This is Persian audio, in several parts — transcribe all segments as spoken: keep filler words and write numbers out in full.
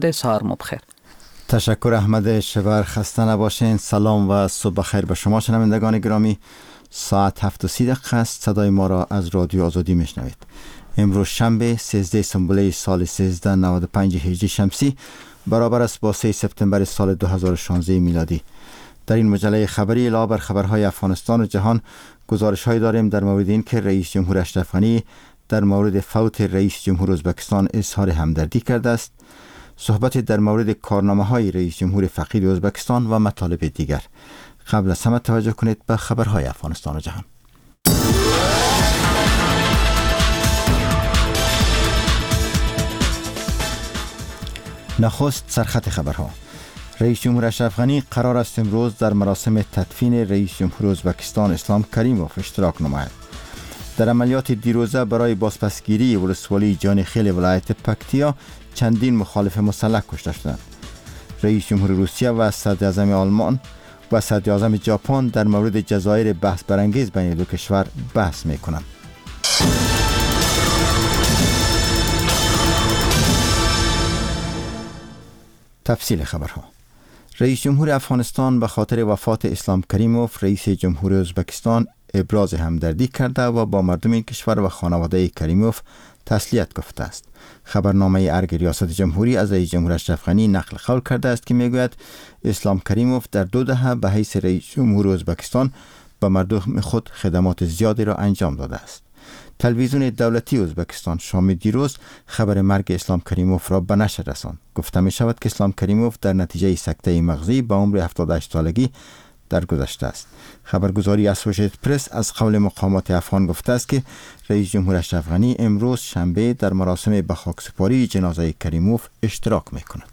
سهار مبخیر. تشکر احمد شبر، خسته نباشین. سلام و صبح بخیر به شما شنوندگان گرامی. ساعت هفت و سی دقیقه است. صدای ما را از رادیو آزادی میشنوید. امروز شنبه سیزده سنبله سال سیزده نود و پنج هجری شمسی برابر است با سه سپتامبر سال دو هزار و شانزده میلادی. در این مجله خبری علاوه بر خبرهای افغانستان و جهان گزارش هایی داریم در مورد این که رئیس جمهور اشرف غنی در مورد فوت رئیس جمهور ازبکستان اظهار همدردی کرده است، صحبت در مورد کارنامه های رئیس جمهور فقید ازبکستان و مطالب دیگر. قبل از همه توجه کنید به خبرهای افغانستان و جهان. نخست سرخط خبرها. رئیس جمهور اشرف غنی قرار است امروز در مراسم تدفین رئیس جمهور ازبکستان اسلام کریموف اشتراک نماید. در عملیات دیروزه برای بازپسگیری ولسوالی جانخیل ولایت پکتیا چندین مخالف مسلح کشته شدند. رئیس جمهور روسیه و صدر اعظم آلمان و صدر اعظم ژاپن در مورد جزایر بحث برانگیز بین دو کشور بحث می‌کنند. تفصیل خبرها. رئیس جمهور افغانستان به خاطر وفات اسلام کریموف رئیس جمهور ازبکستان ابراز همدردی کرده و با مردم این کشور و خانواده کریموف تسلیت گفته است. خبرنامه ارگ ریاست جمهوری از رئیس جمهور اشرف غنی نقل قول کرده است که میگوید اسلام کریموف در دو دهه به حیث رئیس جمهور ازبکستان به مردم خود خدمات زیادی را انجام داده است. تلویزیون دولتی ازبکستان شام دیروز خبر مرگ اسلام کریموف را به نشر رساند. گفته می شود که اسلام کریموف در نتیجه سکته مغزی با عمر هفتاد و هشت سالگی درگذشته است. خبرگزاری اسوشیتد پرس از قول مقامات افغان گفته است که رئیس جمهور اشرف غنی امروز شنبه در مراسم به خاکسپاری جنازه کریموف اشتراک می کند.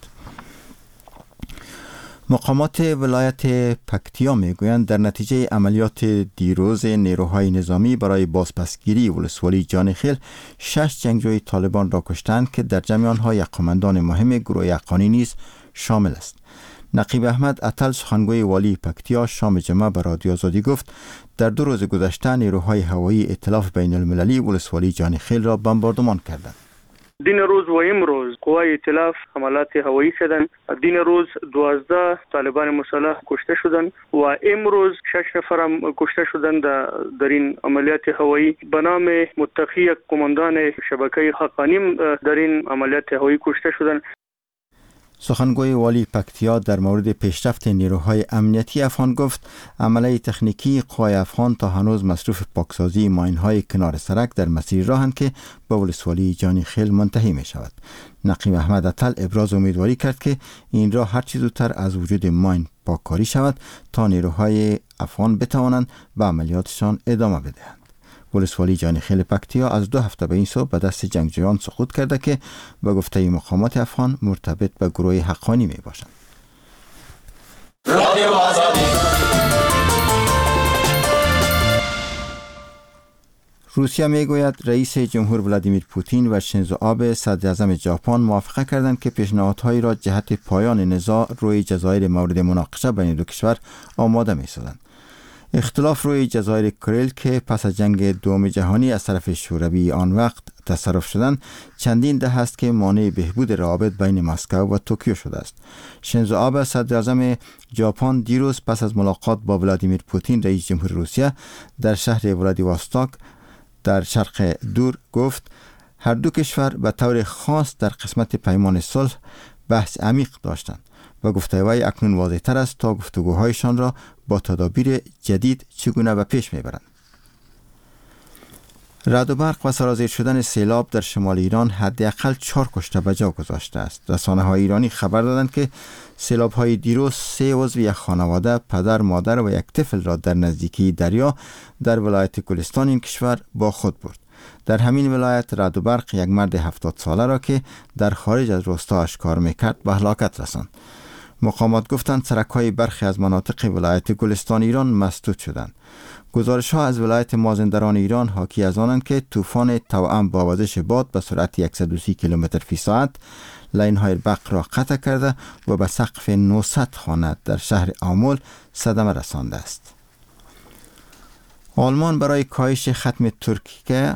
مقامات ولایت پکتیا میگویند در نتیجه عملیات دیروز نیروهای نظامی برای بازپسگیری ولسوالی جانخیل شش جنگجوی طالبان را کشتند که در جمع آنها یک قماندان مهم گروه یقانی نیز شامل است. نقیب احمد اتل سخنگوی والی پکتیا شام جمعه به رادیو آزادی گفت در دو روز گذشته نیروهای هوایی ائتلاف بین المللی ولسوالی جانخیل را بمباردمان کردند. دین روز و امروز قوای ائتلاف حملات هوایی شدند. دین روز دوازده طالبان مسلح کشته شدند و امروز شش نفر هم کشته شدند در این عملیات هوایی. به نام متقی یک قماندان شبکه حقانی در این عملیات هوایی کشته شدند. سخنگوی والی پکتیا در مورد پیشرفت نیروهای امنیتی افغان گفت عمله تکنیکی قوای افغان تا هنوز مصروف پاکسازی ماین‌های کنار سرک در مسیر راهند که به ولسوالی جانخیل منتهی می شود. نقیب احمد اتل ابراز امیدواری کرد که این راه هر چه زودتر از وجود ماین پاککاری شود تا نیروهای افغان بتوانند به عملیاتشان ادامه بدهند. ولسوالی جانخیل پکتیا از دو هفته به این سو به دست جنگجویان سقوط کرده که به گفته مقامات افغان مرتبط به گروه حقانی می باشند. روسیه می گوید رئیس جمهور ولادیمیر پوتین و شینزو آبه صدر اعظم ژاپن موافقه کردند که پیشنهادهایی را جهت پایان نزاع روی جزایر مورد مناقشه بین دو کشور آماده می سازند. اختلاف روی جزایر کوریل که پس از جنگ دوم جهانی از طرف شوروی آن وقت تصرف شدند چندین دهه است که مانع بهبود روابط بین مسکو و توکیو شده است. شینزو آبه صدر اعظم ژاپن دیروز پس از ملاقات با ولادیمیر پوتین رئیس جمهور روسیه در شهر ولادیواستوک در شرق دور گفت هر دو کشور به طور خاص در قسمت پیمان صلح بحث عمیق داشتند و گفته وی اکنون واضح تر است تا گفتگوهایشان را با تدابیر جدید چگونه به پیش میبرند. رعد و برق و سرازیر شدن سیلاب در شمال ایران حداقل چهار کشته به جا گذاشته است. رسانه‌های ایرانی خبر دادند که سیلاب‌های دیروز سه عضو یک خانواده، پدر، مادر و یک طفل را در نزدیکی دریا در ولایت گلستان این کشور با خود برد. در همین ولایت رعد و برق یک مرد هفتاد ساله را که در خارج از روستایش کار میکرد به هلاکت رساند. مقامات گفتند سرک‌های برخی از مناطق ولایت گلستان ایران مسدود شدند. گزارش‌ها از ولایت مازندران ایران حاکی از آنند که طوفان توأم با وزش باد به سرعت صد و سی کیلومتر فی ساعت لاین‌های برق را قطع کرده و به سقف نهصد خانه در شهر آمل صدمه رسانده است. آلمان برای کاهش ختم ترکیه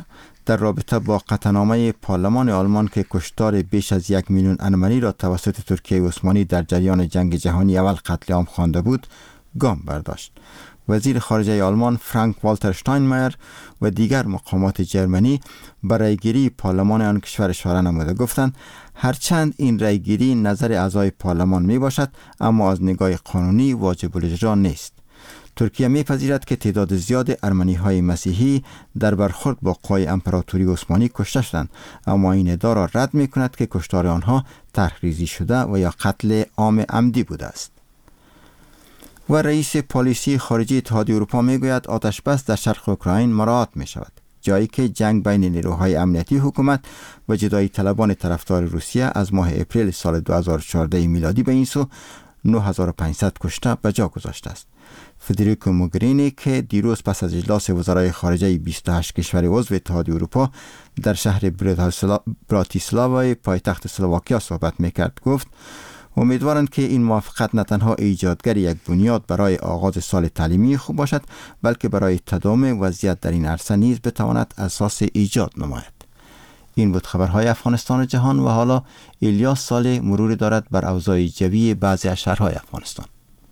در رابطه با قطعنامه پارلمان آلمان که کشتار بیش از یک میلیون ارمنی را توسط ترکیه عثمانی در جریان جنگ جهانی اول قتل عام خوانده بود گام برداشت. وزیر خارجه آلمان فرانک والتر شتاینمایر و دیگر مقامات جرمنی برای گیری پارلمان آن کشور اشاره نموده گفتند هرچند این رایگیری نظر اعضای پارلمان می باشد اما از نگاه قانونی واجب الاجرا نیست. ترکیه میپذیرد که تعداد زیاد ارمنی های مسیحی در برخورد با قوای امپراتوری عثمانی کشته شدند، اما این ادعا را رد می کند که کشتار آنها طرحریزی شده و یا قتل عام عمدی بوده است. و رئیس پالیسی خارجی اتحادیه اروپا میگوید آتش بس در شرق اوکراین مراعات می شود، جایی که جنگ بین نیروهای امنیتی حکومت و جدایی طلبان طرفدار روسیه از ماه اپریل سال دو هزار و چهارده میلادی به این سو نه هزار و پانصد کشته به جا گذاشته است. فدریکو موگرینی که دیروز پس از اجلاس وزرای خارجه بیست و هشت کشور عضو اتحادیه اروپا در شهر براتیسلاوا پایتخت اسلواکیا صحبت میکرد گفت امیدوارند که این موافقت نه تنها ایجادگر یک بنیاد برای آغاز سال تعلیمی خوب باشد بلکه برای تداوم وضعیت در این عرصه نیز بتواند اساس ایجاد نماید. این بود خبرهای افغانستان و جهان و حالا الیاس صالح مرور دارد بر اوضاع جوی بعضی از شهرهای افغانستان.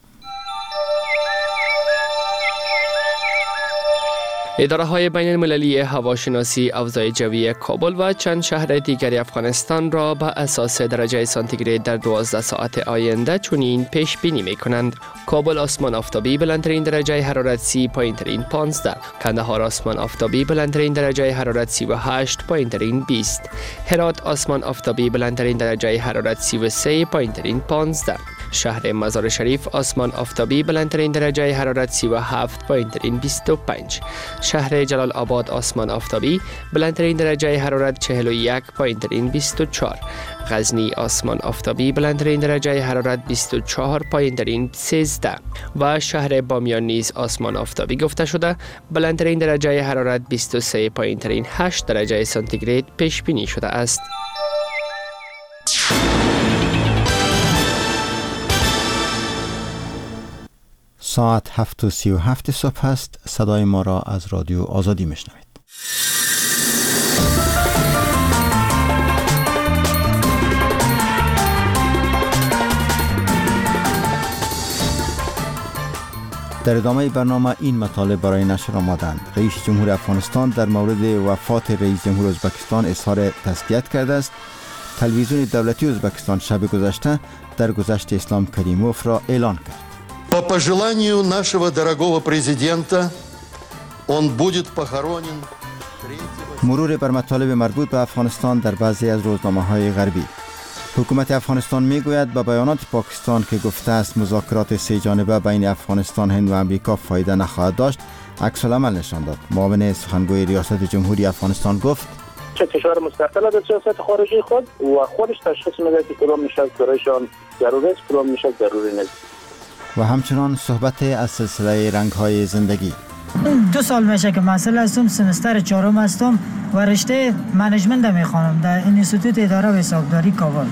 اداره های بین المللی هواشناسی اوضاع جوی کابل و چند شهر دیگر افغانستان را به اساس درجه سانتیگراد در دوازده ساعت آینده چنین پیش بینی می کنند. کابل آسمان آفتابی بلندترین درجه حرارت سی، پایینترین پانزده. کندهار آسمان آفتابی بلندترین درجه حرارت سی و هشت، پایینترین بیست. هرات آسمان آفتابی بلندترین درجه حرارت سی و سه، پایینترین پانزده. شهر مزار شریف آسمان آفتابی بلندترین درجه حرارت سی و هفت، پایینترین بیست و پنج. شهر جلال آباد آسمان آفتابی بلندترین درجه حرارت چهل و یک، پایینترین بیست و چهار. غزنی آسمان آفتابی بلندترین درجه حرارت بیست و چهار، پایینترین سیزده. و شهر بامیان نیز آسمان آفتابی گفته شده بلندترین درجه حرارت بیست و سه، پایینترین هشت درجه سانتیگراد پیش بینی شده است. ساعت هفت و سی و هفت صبح است. صدای ما را از رادیو آزادی میشنوید. در ادامه برنامه این مطالب برای نشر آمدند. رئیس جمهور افغانستان در مورد وفات رئیس جمهور ازبکستان اظهار تسلیت کرده است. تلویزیون دولتی ازبکستان شب گذشته درگذشت اسلام کریموف را اعلان کرد. По пожеланию нашего дорогого президента, он будет похоронен. مرور بر مطالب مربوط به افغانستان در بعضی از روزنامه‌های غربی. حکومت افغانستان میگوید با بیانات پاکستان که گفته است مذاکرات سه جانبه بین افغانستان، هند و امریکا فایده نخواهد داشت، عکس العمل نشان داد. معاون سخنگوی ریاست جمهوری افغانستان گفت چه کشور مستقل در سیاست خارجی خود و خودش تشخیص میده که کدام نشست برایشان ضروری است، کدام نشست ضروری نیست. و همچنان صحبت از سلسله رنگ‌های زندگی. دو سال میشه که مسئول هستم، سمستر چهارم هستم و رشته منیجمنت میخوانم در انستیتوت اداره و حسابداری کابل.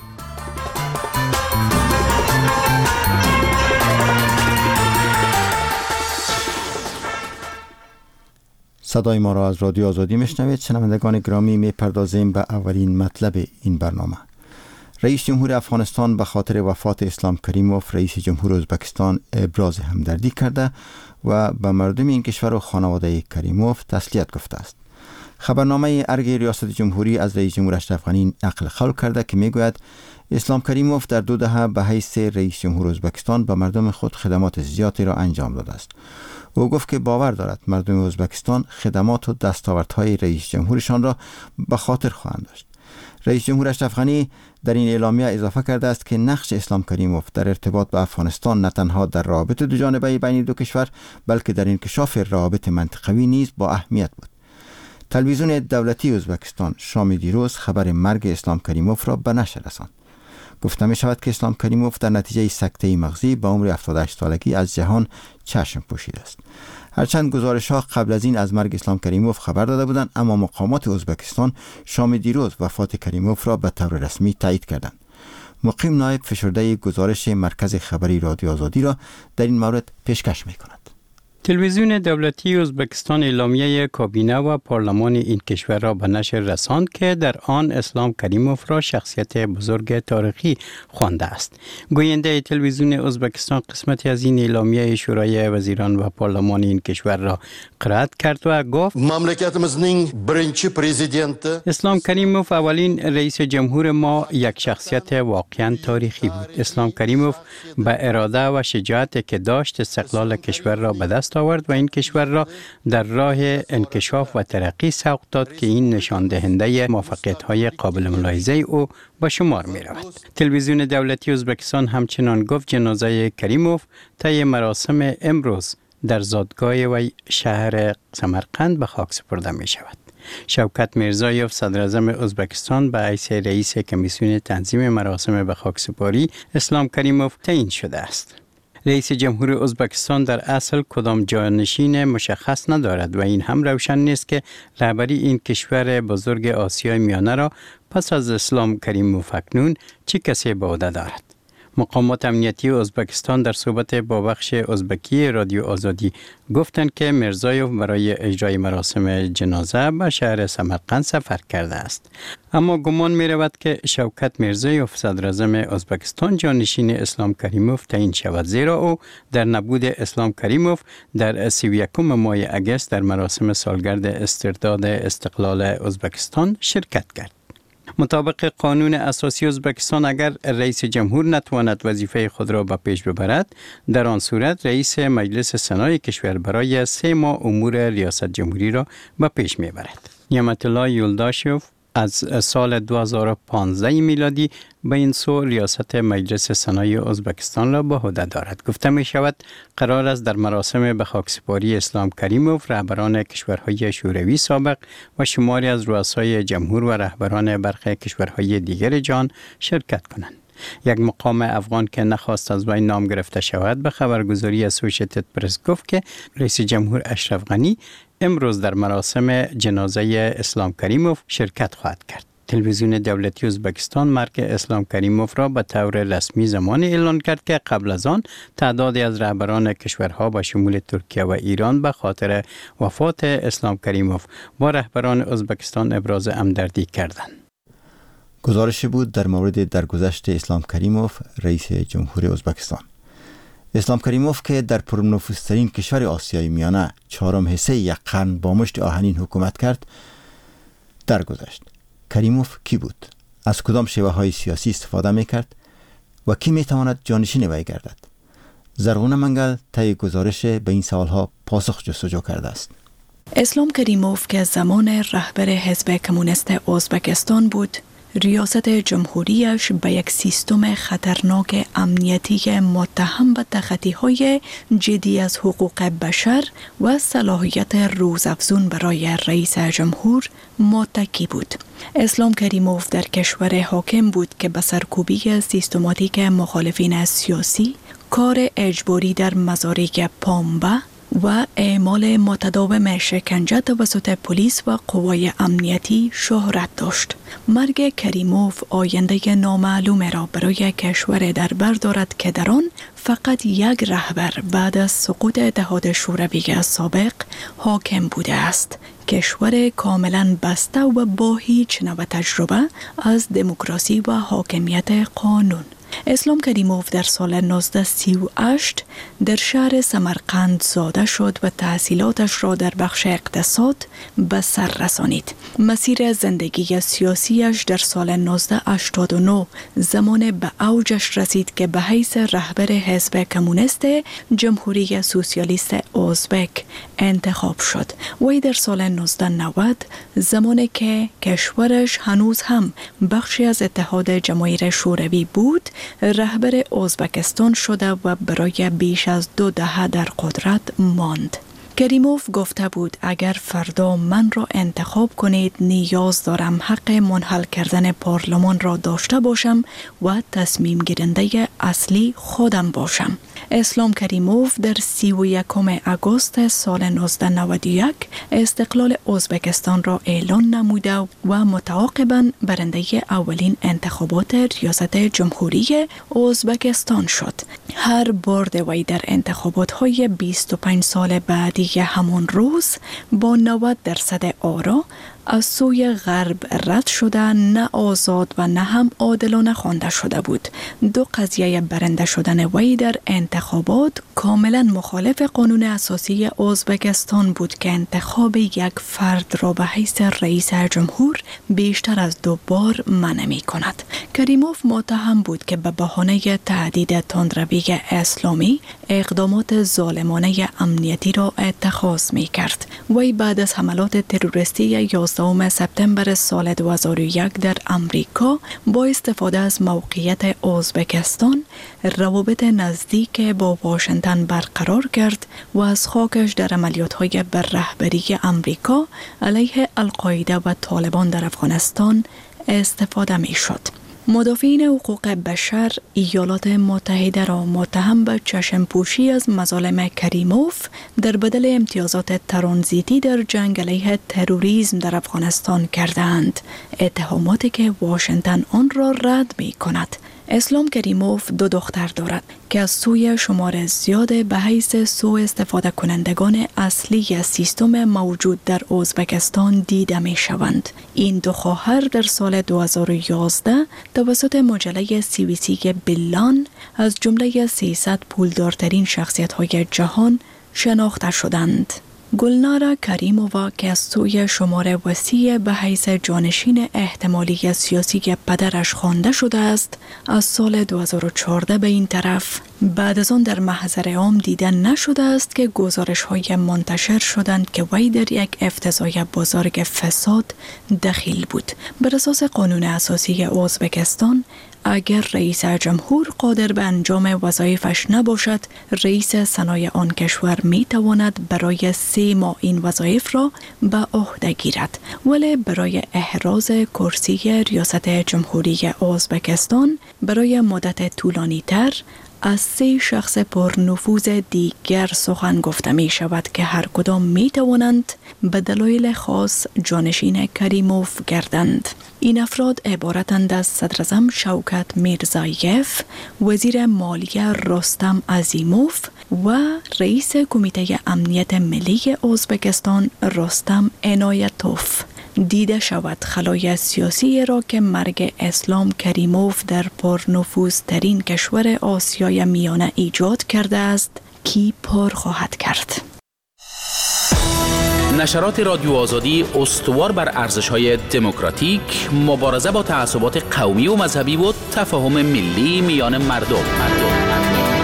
صدای ما را از رادیو آزادی میشنوید. شنوندگان گرامی، میپردازیم به اولین مطلب این برنامه. رئیس جمهور افغانستان به خاطر وفات اسلام کریموف رئیس جمهور ازبکستان ابراز همدردی کرده و به مردم این کشور و خانواده کریموف تسلیت گفته است. خبرنامه ارگ ریاست جمهوری از رئیس جمهور اشرف غنی نقل قول کرده که میگوید اسلام کریموف در دو دهه به حیث رئیس جمهور ازبکستان به مردم خود خدمات زیادی را انجام داده است. او گفت که باور دارد مردم ازبکستان خدمات و دستاوردهای رئیس جمهورشان را به خاطر خواهند داشت. رئیس جمهور اشرف غنی در این اعلامیه اضافه کرده است که نقش اسلام کریموف در ارتباط با افغانستان نه تنها در روابط دو جانبه بین دو کشور بلکه در انکشاف روابط منطقوی نیز با اهمیت بود. تلویزیون دولتی ازبکستان شام دیروز خبر مرگ اسلام کریموف را به نشر رساند. گفته می شود که اسلام کریموف در نتیجه سکته مغزی با عمر هفتاد و هشت سالگی از جهان چشم پوشیده است. هرچند گزارش‌ها قبل از این از مرگ اسلام کریموف خبر داده بودند، اما مقامات ازبکستان شام دیروز وفات کریموف را به طور رسمی تایید کردند. مقیم نایب فشرده گزارش مرکز خبری رادیو آزادی را در این مورد پیشکش می‌کند. تلویزیون دولتی ازبکستان اعلامیه کابینه و پارلمان این کشور را به نشر رساند که در آن اسلام کریموف را شخصیت بزرگ تاریخی خوانده است. گوینده تلویزیون ازبکستان قسمتی از این اعلامیه شورای وزیران و پارلمان این کشور را قرائت کرد و گفت مملکتimizning birinchi prezidenti اسلام کریموف اولین رئیس جمهور ما یک شخصیت واقعا تاریخی بود. اسلام کریموف به اراده و شجاعتی که داشت استقلال کشور را به دست آورد و این کشور را در راه انکشاف و ترقی سوق داد که این نشان دهنده موفقیت‌های قابل ملاحظه او به شمار می رود. تلویزیون دولتی ازبکستان همچنان گفت جنازه کریموف طی مراسم امروز در زادگاه و شهر سمرقند به خاک سپرده می شود. شوکت میرزایوف صدر اعظم ازبکستان به حیث رئیس کمیسیون تنظیم مراسم به خاک سپاری اسلام کریموف تعیین شده است. رئیس جمهور ازبکستان در اصل کدام جانشین مشخص ندارد و این هم روشن نیست که رهبری این کشور بزرگ آسیای میانه را پس از اسلام کریموف اکنون چه کسی به عهده دارد. مقامات امنیتی ازبکستان در صحبت با بخش ازبکی رادیو آزادی گفتند که میرزایوف برای اجرای مراسم جنازه به شهر سمرقند سفر کرده است. اما گمان می رود که شوکت میرزایوف صدر اعظم ازبکستان جانشین اسلام کریموف تعیین شود، زیرا او در نبود اسلام کریموف در سی و یکم ماه اگست در مراسم سالگرد استرداد استقلال ازبکستان شرکت کرد. مطابق قانون اساسی ازبکستان اگر رئیس جمهور نتواند وظیفه خود را به پیش ببرد، در آن صورت رئیس مجلس سنای کشور برای سه ماه امور ریاست جمهوری را به پیش میبرد. نعمت الله یولداشوف از سال دو هزار و پانزده میلادی به این سو ریاست مجلس سنای ازبکستان را به عهده دارد. گفته می شود قرار است در مراسم به خاکسپاری اسلام کریموف رهبران کشورهای شوروی سابق و شماری از رؤسای جمهور و رهبران برخی کشورهای دیگر جهان شرکت کنند. یک مقام افغان که نخواست از وی نام گرفته شود به خبرگزاری اسوسییتد پرس گفت که رئیس جمهور اشرف غنی امروز در مراسم جنازه اسلام کریموف شرکت خواهد کرد. تلویزیون دولتی ازبکستان مرگ اسلام کریموف را به طور رسمی زمان اعلان کرد که قبل از آن تعدادی از رهبران کشورها با شمول ترکیه و ایران به خاطر وفات اسلام کریموف با رهبران ازبکستان ابراز همدردی کردند. گزارش بود در مورد درگذشت اسلام کریموف رئیس جمهور ازبکستان. اسلام کریموف که در پرنفوذترین کشور آسیای میانه چهارم حصه یک قرن با مشت آهنین حکومت کرد درگذشت. کریموف کی بود؟ از کدام شیوه های سیاسی استفاده میکرد و کی میتواند جانشین وی گردد؟ زرغونه منگل طی گزارش به این سوالها پاسخ جستجو کرده است. اسلام کریموف که زمان رهبر حزب کمونیست ازبکستان بود، ریاست جمهوریش به یک سیستم خطرناک امنیتی متهم به تخطی‌های جدی از حقوق بشر و صلاحیت روزافزون برای رئیس جمهور متکی بود. اسلام کریموف در کشور حاکم بود که به سرکوبی سیستماتیک مخالفین سیاسی، کار اجباری در مزارع پانبه و اعمال متداوم شکنجه توسط پلیس و قوای امنیتی شهرت داشت. مرگ کریموف آینده نامعلوم را برای کشور در بر دارد که در آن فقط یک رهبر بعد از سقوط اتحاد شوروی سابق حاکم بوده است. کشور کاملا بسته و با هیچ نوع تجربه از دموکراسی و حاکمیت قانون. اسلام کریموف در سال نوزده سی و هشت در شهر سمرقند زاده شد و تحصیلاتش را در بخش اقتصاد به سر رسانید. مسیر زندگی سیاسیش در سال نوزده هشتاد و نه زمان به اوجش رسید که به حیث رهبر حزب کمونیست جمهوری سوسیالیست ازبک انتخاب شد. وی در سال نوزده نود زمانی که کشورش هنوز هم بخشی از اتحاد جماهیر شوروی بود، رهبر ازبکستان شده و برای بیش از دو دهه در قدرت ماند. کریموف گفته بود اگر فردا من را انتخاب کنید نیاز دارم حق منحل کردن پارلمان را داشته باشم و تصمیم گیرنده اصلی خودم باشم. اسلام کریموف در سی و یکم آگوست سال نوزده نود و یک استقلال ازبکستان را اعلان نموده و متعاقباً برنده اولین انتخابات ریاست جمهوری ازبکستان شد. هر برد وی در انتخابات های بیست و پنج سال بعدی همون روز با نود درصد آرا از سوی غرب رد شده، نه آزاد و نه هم عادلانه خوانده شده بود. دو قضیه برنده شدن وی در انتخابات کاملا مخالف قانون اساسی ازبکستان بود که انتخاب یک فرد را به حیث رئیس جمهور بیشتر از دو بار منع می کند. کریموف متهم بود که به بهانه تهدید تندروی اسلامی اقدامات ظالمانه امنیتی را اتخاذ می کرد. وی بعد از حملات تروریستی یازدهم سپتامبر سال دو هزار و یک در امریکا با استفاده از موقعیت ازبکستان روابط نزدیک با واشنگتن برقرار کرد و از خاکش در عملیات‌های بر رهبری امریکا علیه القاعده و طالبان در افغانستان استفاده می شد. مدافعین حقوق بشر ایالات متحده را متهم به چشم پوشی از مظالم کریموف در بدل امتیازات ترانزیتی در جنگ علیه تروریسم در افغانستان کردند، اتهاماتی که واشنگتن آن را رد می کند. اسلام کریموف دو دختر دارد که از سوی شمار زیاد به حیث سوء استفاده کنندگان اصلی سیستم موجود در ازبکستان دیده می شوند. این دو خواهر در سال دو هزار و یازده توسط مجله سی وی سی بیلان از جمله سیصد پولدارترین شخصیت های جهان شناخته شدند. گلنارا کریمووا که از سوی شمار وسیع به حیث جانشین احتمالی سیاسی پدرش خوانده شده است، از سال دو هزار و چهارده به این طرف بعد از آن در محضر عام دیده نشده است که گزارش های منتشر شدند که وی در یک افتضاح بزرگ فساد دخیل بود. بر اساس قانون اساسی ازبکستان، اگر رئیس جمهور قادر به انجام وظایفش نباشد، رئیس صنایع آن کشور می تواند برای سه ماه این وظایف را به عهده گیرد، ولی برای احراز کرسی ریاست جمهوری ازبکستان برای مدت طولانی تر از سه شخص پرنفوذ دیگر سخن گفته می شود که هر کدام می توانند به دلایل خاص جانشین کریموف گردند. این افراد عبارتند از صدراعظم شوکت میرزایف، وزیر مالیه رستم عظیموف و رئیس کمیته امنیت ملی ازبکستان رستم عنایتوف. دیده شود خلای سیاسی را که مرگ اسلام کریموف در پرنفوذترین کشور آسیای میانه ایجاد کرده است کی پر خواهد کرد. نشرات رادیو آزادی استوار بر ارزش‌های دموکراتیک، مبارزه با تعصبات قومی و مذهبی و تفاهم ملی میان مردم. مردم.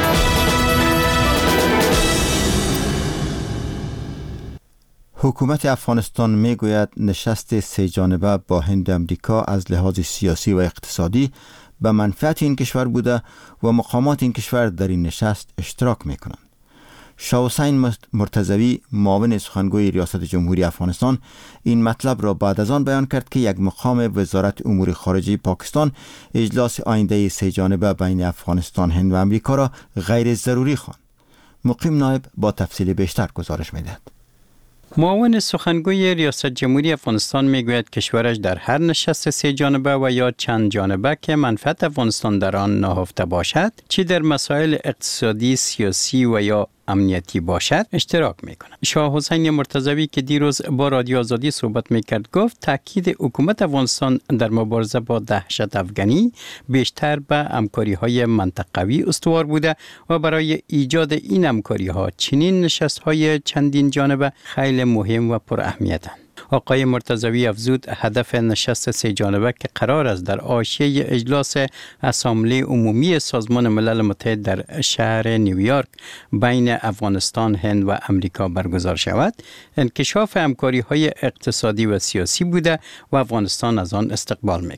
حکومت افغانستان می گوید نشست سه جانبه با هند امریکا از لحاظ سیاسی و اقتصادی به منفعت این کشور بوده و مقامات این کشور در این نشست اشتراک می کنند. شاه حسین مرتضوی معاون سخنگوی ریاست جمهوری افغانستان این مطلب را بعد از آن بیان کرد که یک مقام وزارت امور خارجه پاکستان اجلاس آینده سه جانبه بین افغانستان، هند و امریکا را غیر ضروری خواند. مقیم نایب با تفصیل بیشتر گزارش می‌دهد. معاون سخنگوی ریاست جمهوری افغانستان میگوید کشورش در هر نشست سه جانبه و یا چند جانبه که منفعت افغانستان در آن نهفته باشد، چی در مسائل اقتصادی، سیاسی و یا امنیتی باشد، اشتراک میکنه. شاه حسین مرتضوی که دیروز با رادیو آزادی صحبت میکرد گفت تاکید حکومت افغانستان در مبارزه با دهشت افغانی بیشتر به همکاری های منطقوی استوار بوده و برای ایجاد این همکاری ها چنین نشست های چندین جانبه خیلی مهم و پر اهمیتند. آقای مرتضوی افزود هدف نشست سه جانبه که قرار است در حاشیه اجلاس اسامبله عمومی سازمان ملل متحد در شهر نیویورک بین افغانستان، هند و امریکا برگزار شود، انکشاف همکاری های اقتصادی و سیاسی بوده و افغانستان از آن استقبال می کند.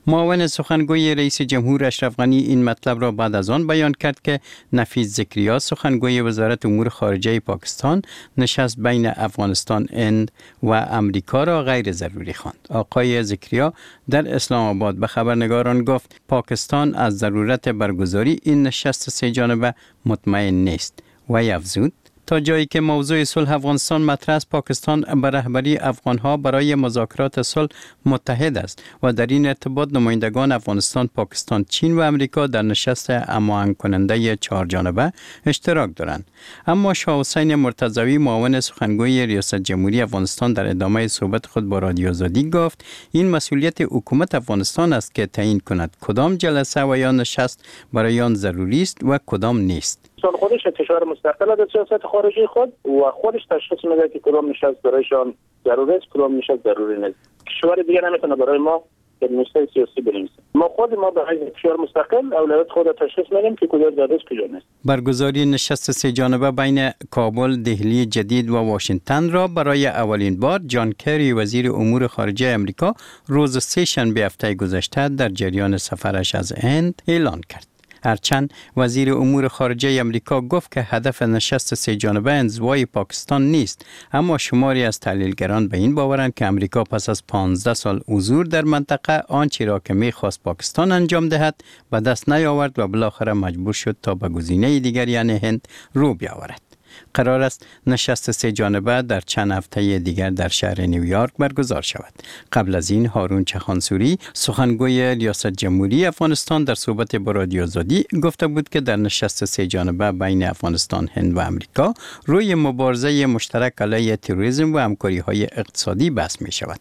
معاون سخنگوی رئیس جمهور اشرف غنی این مطلب را بعد از آن بیان کرد که نفیس زکریا سخنگوی وزارت امور خارجه پاکستان نشست بین افغانستان، هند و امریکا را غیر ضروری خواند. آقای زکریا در اسلام آباد به خبرنگاران گفت پاکستان از ضرورت برگزاری این نشست سه جانبه مطمئن نیست و افزود تا جایی که موضوع صلح افغانستان مطرح است، پاکستان به رهبری افغانها برای مذاکرات صلح متحد است و در این ارتباط نمایندگان افغانستان، پاکستان، چین و امریکا در نشست هماهنگ کننده چهار جانبه اشتراک دارند. اما شاه حسین مرتضوی معاون سخنگوی ریاست جمهوری افغانستان در ادامه صحبت خود با رادیو آزادی گفت این مسئولیت حکومت افغانستان است که تعیین کند کدام جلسه و یا نشست برای آن ضروری است و کدام نیست. خودش کشور مستقل در سیاست خارجی خود و خودش تشخیص میده که کدام نشست برایشان ضروری است، کدام نشست ضروری نیست. کشور دیگه نمیتونه برای ما در نشست سیاسی بنویسه. ما خود ما برای کشور مستقل اولویت خود تشخیص میدیم که کجا ضروری است کجا نیست. برگزاری نشست سه جانبه بین کابل، دهلی جدید و واشنگتن را برای اولین بار جان کری وزیر امور خارجه امریکا روز سه شنبه هفته گذشته در جریان سفرش از هند اعلان کرد. هرچند وزیر امور خارجه امریکا گفت که هدف نشست سه جانبه انزوای پاکستان نیست، اما شماری از تحلیلگران به این باورند که امریکا پس از پانزده سال حضور در منطقه آنچه را که می‌خواست پاکستان انجام دهد به دست نیاورد و بالاخره مجبور شد تا به گزینه دیگر یعنی هند رو بیاورد. قرار است نشست سه جانبه در چند هفته دیگر در شهر نیویورک برگزار شود. قبل از این هارون چخانسوری سخنگوی ریاست جمهوری افغانستان در صحبت با رادیو آزادی گفته بود که در نشست سه جانبه بین افغانستان، هند و امریکا روی مبارزه مشترک علیه تروریسم و همکاری‌های اقتصادی بحث می شود.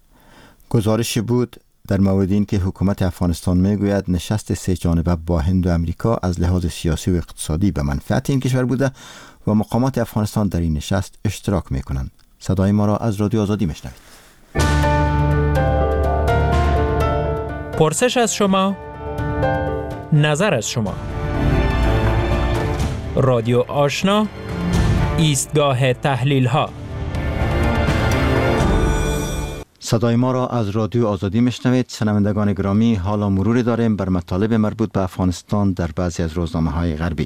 گزارشی بود در مورد این که حکومت افغانستان میگوید نشست سه جانبه با هند و امریکا از لحاظ سیاسی و اقتصادی به منفعت این کشور بوده و مقامات افغانستان در این نشست اشتراک میکنند. صدای ما را از رادیو آزادی میشنوید. پرسش از شما، نظر از شما. رادیو آشنا، ایستگاه تحلیل ها. صدای ما را از رادیو آزادی میشنوید. شنوندگان گرامی، حالا مروری داریم بر مطالب مربوط به افغانستان در بعضی از روزنامه‌های غربی.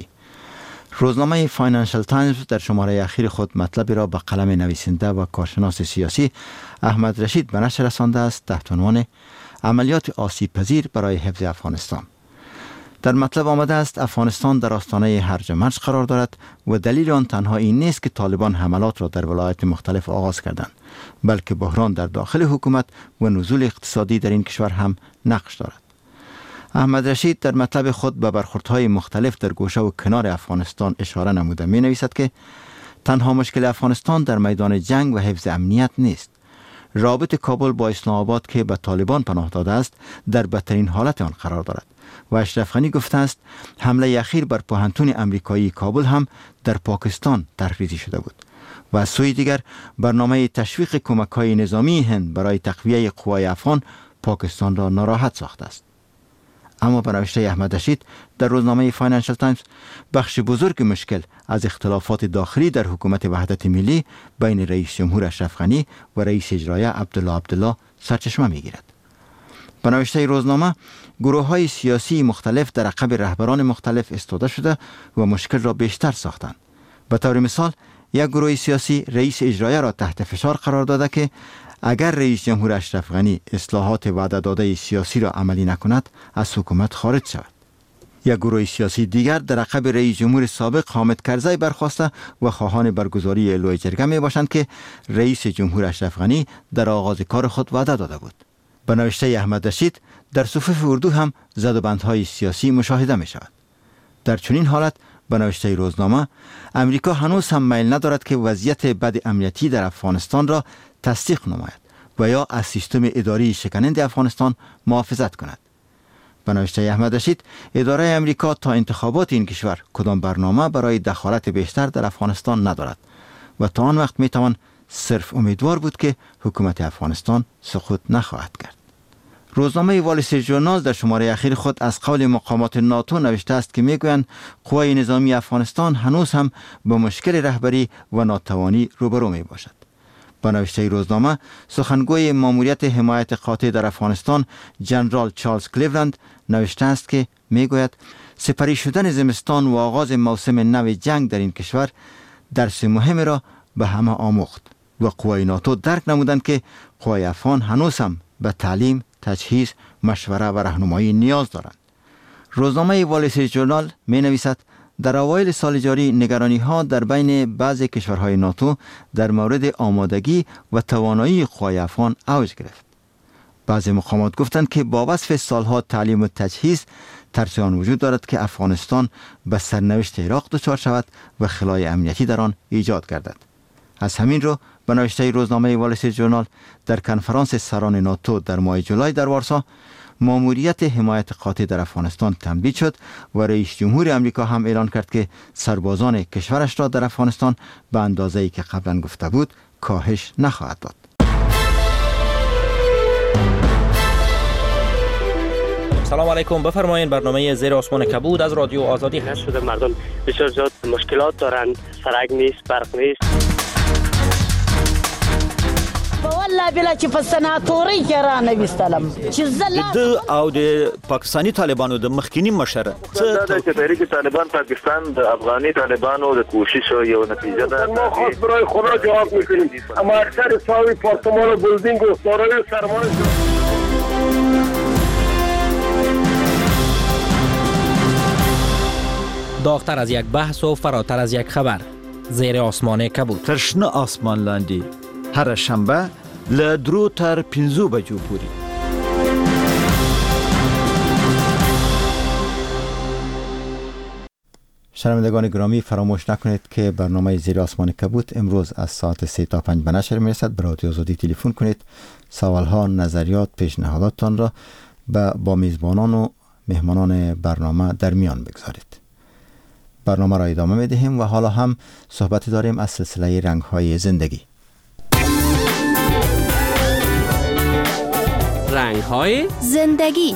روزنامه فاینانشل تایمز در شماره اخیر خود مطلبی را به قلم نویسنده و کارشناس سیاسی احمد رشید به نشر رسانده است تحت عنوان عملیات آسیب پذیر برای حفظ افغانستان. در مطلب آمده است افغانستان در آستانه هرج و مرج قرار دارد و دلیل آن تنها این نیست که طالبان حملات را در ولایات مختلف آغاز کردند، بلکه بحران در داخل حکومت و نزول اقتصادی در این کشور هم نقش دارد. احمد رشید در مطلب خود به برخوردهای مختلف در گوشه و کنار افغانستان اشاره نموده می نویسد که تنها مشکل افغانستان در میدان جنگ و حفظ امنیت نیست. رابط کابل با اسلام آباد که به طالبان پناه داده است در بدترین حالت آن قرار دارد و اشرف غنی گفته است حمله اخیر بر پوهنتون امریکایی کابل هم در پاکستان طرحریزی شده بود و از سوی دیگر برنامه تشویق کمک‌های نظامی هند برای تقویه قوای افغان پاکستان را ناراحت ساخته است. اما به نوشته احمد رشید در روزنامه فاینانشل تایمز بخش بزرگ مشکل از اختلافات داخلی در حکومت وحدت ملی بین رئیس جمهور اشرف غنی و رئیس اجرایی عبدالله عبدالله سرچشمه میگیرد. به نوشته روزنامه گروه‌های سیاسی مختلف در عقب رهبران مختلف استوده شده و مشکل را بیشتر ساختند. به طور مثال یک گروه سیاسی رئیس اجرایی را تحت فشار قرار داده که اگر رئیس جمهور اشرف غنی اصلاحات وعده داده سیاسی را عملی نکند از حکومت خارج شود. یک گروه سیاسی دیگر در عقب رئیس جمهور سابق حامد کرزی برخاسته و خواهان برگزاری علوی جرگه می باشند که رئیس جمهور اشرف غنی در آغاز کار خود وعده داده بود. به نوشته احمد رشید در صفوف اردو هم زدوبندهای سیاسی مشاهده می شود. در چنین حالت به نوشته روزنامه امریکا هنوز هم میل ندارد که وضعیت بد امنیتی در افغانستان را تصدیق نماید و یا از سیستم اداری شکننده افغانستان محافظت کند. به نوشته احمد رشید اداره امریکا تا انتخابات این کشور کدام برنامه برای دخالت بیشتر در افغانستان ندارد و تا آن وقت میتوان صرف امیدوار بود که حکومت افغانستان سقوط نخواهد کرد. روزنامه وال استریت ژورنال در شماره اخیر خود از قول مقامات ناتو نوشته است که میگویند قوای نظامی افغانستان هنوز هم با مشکل رهبری و ناتوانی روبرو می باشد. با نوشته روزنامه، سخنگوی ماموریت حمایت قاطع در افغانستان جنرال چارلز کلیولند نوشته است که میگوید سپری شدن زمستان و آغاز موسم نو جنگ در این کشور درس مهم را به همه آموخت و قوای ناتو درک نمودند که قوای افغان هنوز هم به تعلیم، تجهیز، مشوره و راهنمایی نیاز دارند. روزنامه وال استریت ژورنال می نویسد در اوایل سال جاری نگرانی ها در بین بعضی کشورهای ناتو در مورد آمادگی و توانایی قوای افغان اوج گرفت. بعضی مقامات گفتند که با وصف سالها تعلیم و تجهیز ترس آن وجود دارد که افغانستان به سرنوشت عراق دچار شود و خلای امنیتی در آن ایجاد گردد. از همین رو به نوشته روزنامه وال استریت ژورنال در کنفرانس سران ناتو در ماه جولای در وارسا ماموریت حمایت قاطع در افغانستان تمدید شد و رئیس جمهور امریکا هم اعلان کرد که سربازان کشورش را در افغانستان به اندازه‌ای که قبلا گفته بود کاهش نخواهد داد. سلام علیکم، بفرمایید. برنامه زیر آسمان کبود از رادیو آزادی هست. شده مردم بسیار زیاد مشکلات دارند، سرک نیست، برق نیست. والله بلا چې په سناتوري کې را نه وستلم چې زله د او د پاکستانی طالبانو د مخکینی مشره څه د تحریک طالبان پاکستان د افغاني طالبانو د کوشش یو نتیجه ده. ما خاص برای خدا جواب میکنیم، اما اکثر ساوی پارتمان و بلدینگ و سارای سرمایه داغتر از یک بحث و فراتر از یک خبر. زیر آسمان کبود. ترشنه آسمان لاندی هر شنبه ل درو تر پنځو بجو پوری. شنوندگان گرامی، فراموش نکنید که برنامه زیر آسمان کبود امروز از ساعت سه تا پنج به نشر میرسد. به رادیو آزادی تلفن کنید، سوالها، نظریات، پیشنهاداتتان را با میزبانان و مهمانان برنامه در میان بگذارید. برنامه را ادامه میدهیم و حالا هم صحبت داریم از سلسله رنگ‌های زندگی. رنگ‌های زندگی.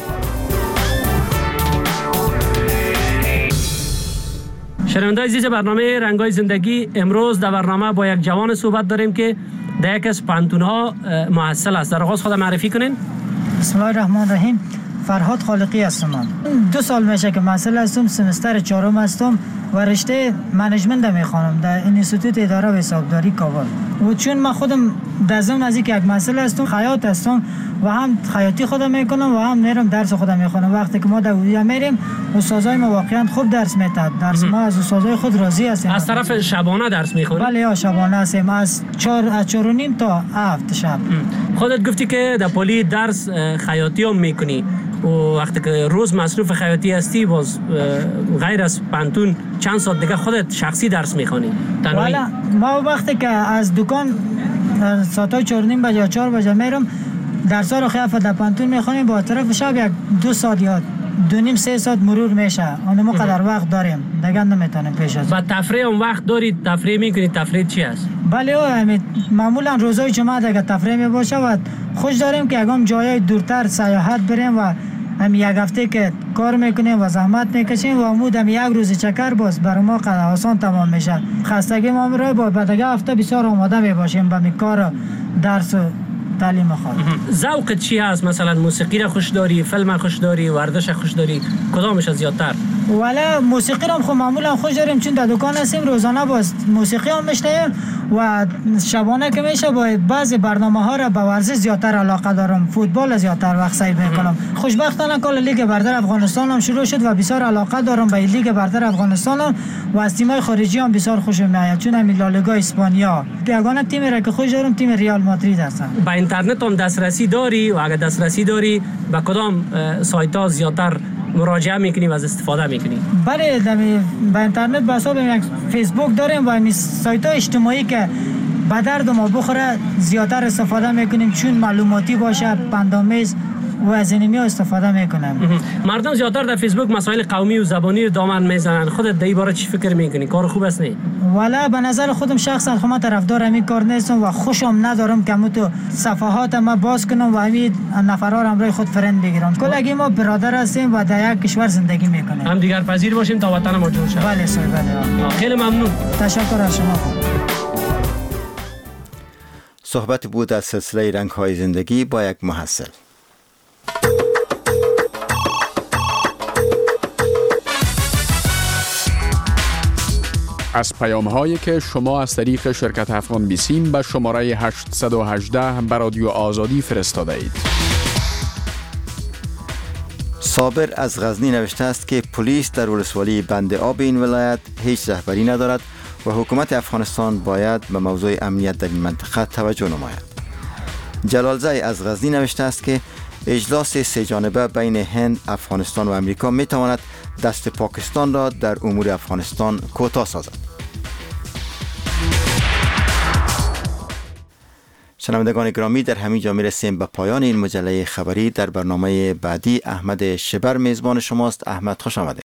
شنوندگان عزیز برنامه رنگ‌های زندگی، امروز در برنامه با یک جوان صحبت داریم که در یک از پانتون‌ها محصل است. در آغاز خود معرفی کنین. بسم الله الرحمن الرحیم. فرهاد خالقی هستم. دو سال میشه که محصل هستم، سمستر چهارم هستم و رشته منیجمنت میخوانم در انستیتوت اداره و حسابداری کابل. و چون من خودم در ضمن از اینکه یک محصل هستم، خیاط هستم و هم خیاطی خودم میکنم و هم میرم درس خودم میخونم. وقتی که ما در اونجا میریم، استادای ما واقعا خوب درس میدن. درس ما از استادای خود راضی هستیم. از طرف شبانه درس میخونیم؟ بله، یا شبانه هستیم از چهار از چهار و نیم تا هفت شب. خودت گفتی که در پلی درس خیاطی هم میکنی و وقتی که روز مصروف خیاطی هستی، باز غیر از پانتون چند ساعت دیگه خودت شخصی درس میخونی؟ تنهایی؟ ما وقتی که از دکان ساعت چهار و نیم بجه یا چهار بجه میرم، درس ها رو خیلی در پانتون میخونیم. با طرف شب یک دو ساعت یا دو نیم سه ساعت مرور میشه. اونم قدر وقت داریم دیگه نمیتونیم پیش از. با تفریح هم وقت دارید؟ تفریح میکنید؟ تفریح چی است؟ بله، معمولا روزهای جمعه دیگه تفریح میباشه و خوش داریم که اگم جای دورتر سیاحت بریم و هم یک هفته که کار میکنیم و زحمت میکشیم و امود هم یک روز چکر باز بر ما قدر آسان تمام میشه. خستگی ما میره با بعد هفته بسیار آماده میباشیم به کار درس و تعلیم خود. ذوقت چی هست؟ مثلا موسیقی را خوش داری، فیلم خوش داری، ورزش خوش داری؟ کدامش زیادتر؟ ولی موسیقی را خب معمولا خوش داریم، چون در دکان هستیم روزانه باز موسیقی هم میشنویم و شبانه که میشه با بعضی برنامه ها را به ورزش زیادتر علاقه دارم. فوتبال زیادتر وقت صرف میکنم. خوشبختانه کل لیگ برتر افغانستان هم شروع شد و بسیار علاقه دارم به لیگ برتر افغانستان هم و از تیم‌های خارجی هم بسیار خوشم میاد، چون همین لالیگا اسپانیا. یگانه تیمی را که خوش دارم تیم ریال مادرید هستم. با اینترنت هم دسترسی داری و اگر دسترسی داری به کدام سایت ها زیادتر مراجعه میکنی و از استفاده میکنی؟ بله، با اینترنت به حساب یک فیسبوک داریم و این سایت های اجتماعی که به درد ما بخوره زیادتر استفاده میکنیم، چون معلوماتی باشه، پندآمیز و از اینمی ها استفاده میکنم. مردم زیادتر در فیسبوک مسائل قومی و زبانی رو دامن میزنن. خودت در این باره چی فکر میکنی؟ کار خوب است نه؟ والا به نظر خودم شخصا خودم طرفدار همین کار نیستم و خوشم ندارم که تو صفحات ما باز کنم و همین نفرا رو همراه خود فرند بگیرم. کلگی ما برادر هستیم و در یک کشور زندگی میکنیم. هم دیگر پذیر باشیم تا وطن ما جور شود. بله صاحب، بله. خیلی ممنون. تشکر از شما. صحبت بود از سلسله رنگ‌های زندگی با یک محصل. از پیام‌هایی که شما از طریق شرکت افغان بیسیم به شماره هشتصد و هجده به رادیو آزادی فرستاده اید. صابر از غزنی نوشته است که پلیس در ولسوالی بند آب این ولایت هیچ رهبری ندارد و حکومت افغانستان باید به موضوع امنیت در این منطقه توجه نماید. جلالزی از غزنی نوشته است که اجلاس سه جانبه بین هند، افغانستان و امریکا می تواند دست پاکستان را در امور افغانستان کوتاه سازد. شنوندگان گرامی، در همین جا می رسیم به پایان این مجله خبری. در برنامه بعدی احمد شبر میزبان شماست. احمد، خوش آمده.